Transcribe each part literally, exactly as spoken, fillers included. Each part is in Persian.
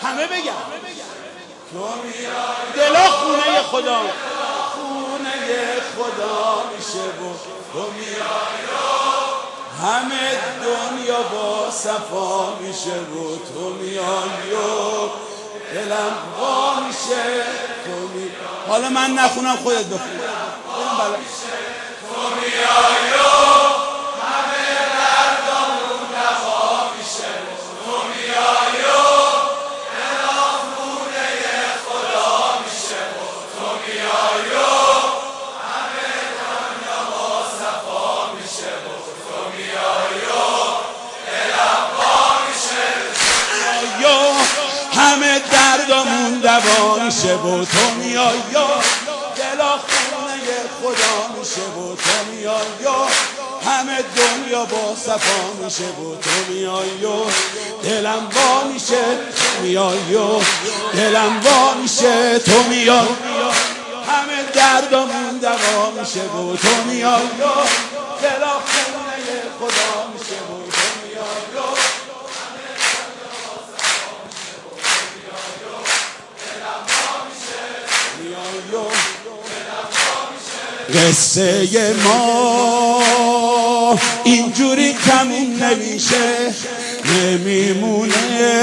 همه بگم دلا خونه خدا، خونه خدا میشه و تو میای همه دنیا با صفا میشه و تو میای و دلم وا میشه تو میای. حالا من نخونم خودت بخون. تو میای و همه دردامون دوا میشه تو میای و دلم خونه خدا میشه تو میای و همه دنیا با صفا میشه تو میای و دلم وا میشه یا همه دردامون دوا میشه و تو میای یا دلا خونه خدا میشه و تو میای یا همه دنیا با صفا میشه و تو میای و دلم وا میشه تو میای و دلم وا میشه تو میای همه دردامون دوا میشه و تو میای و دلا خونه خدا میشه و تو میای و قصه ما اینجوری تموم نمیشه نمیمونه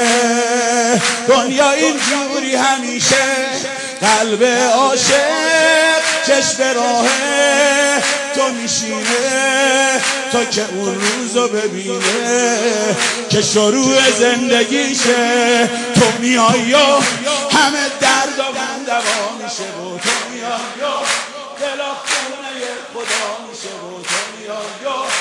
دنیا اینجوری همیشه قلب عاشق چشم راهه تو میشینه تا که اون روزو ببینه که شروع زندگیشه تو میای و همه درد و دوا میشه و تو میای و دلا خونه خدا میشه و تو میای و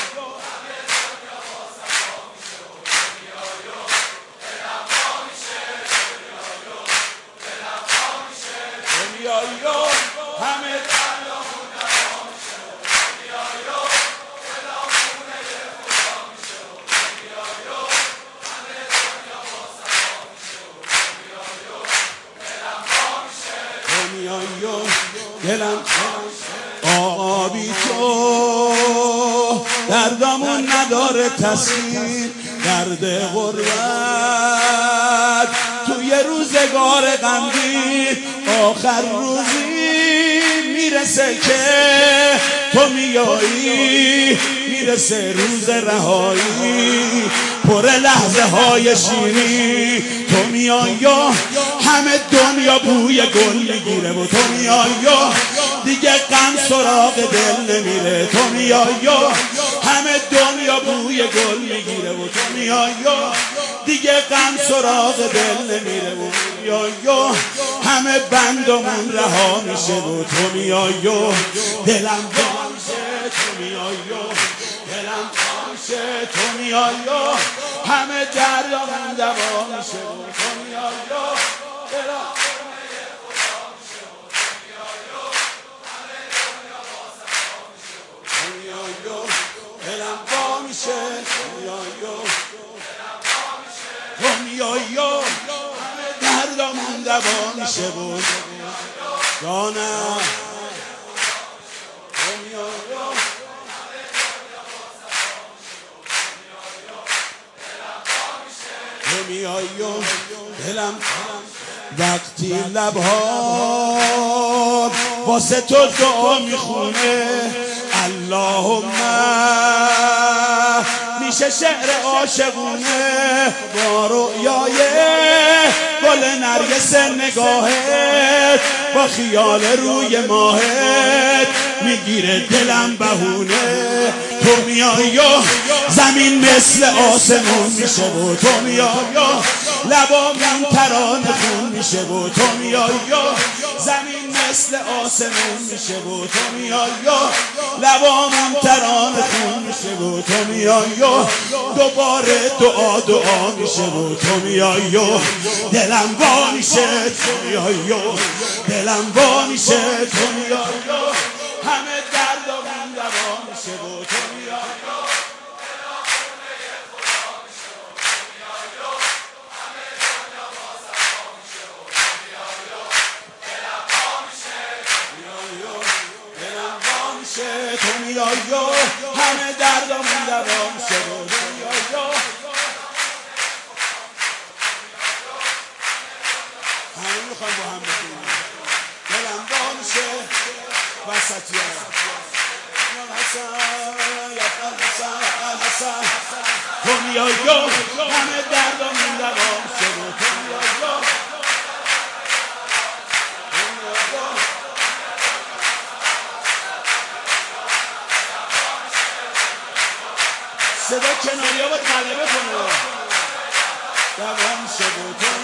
همه دلم آبی تو دردامون نداره تسکین درد غربت توی روزگار غمگین آخر روزی میرسه که تو میایی میرسه روز رهایی پر لحظه های شیرین تو میایی همه دنیا بوی گل میگیره و تو میایی دیگه غم سراغ دل نمیره تو میایی همه دنیا بوی گل میگیره و تو میایی دیگه غم سراغ دل نمیره و میایی همه بندمون رها میشه و تو میایی دلم وا میشه تو میایی دلم وا میشه تو میایی همه دردامون دوا میشه و تو میایی دلم دلم وا میشه تو میایی همه دردامون دوا میشه و جانم تو میایی تو میایی دلم وقتی لبها واسه تو دعا میخونه اللهم میشه شعر عاشقونه با رؤیای گل نرگس نگاهت با خیال روی ماهت میگیره دلم بهونه تو میایی زمین مثل آسمون میشه و تو میایی لبامون ترانه خون میشه و تو میایی زمین مثل آسمون میشه و تو میایی لبامون ترانه خون میشه و تو میایی دوباره دعا دعا میشه و تو میایی دلم وا میشه تو میایی دلم وا میشه تو میایی همه دردامون دوا میشه و تو میایی تو میایی همه دردامون دوا میشه و تو میایی وسطی حسن یا حسن حسن دنیا یا همه دردم دوام شد دنیا یا صدا کناریا با غلبه کنه دوام شد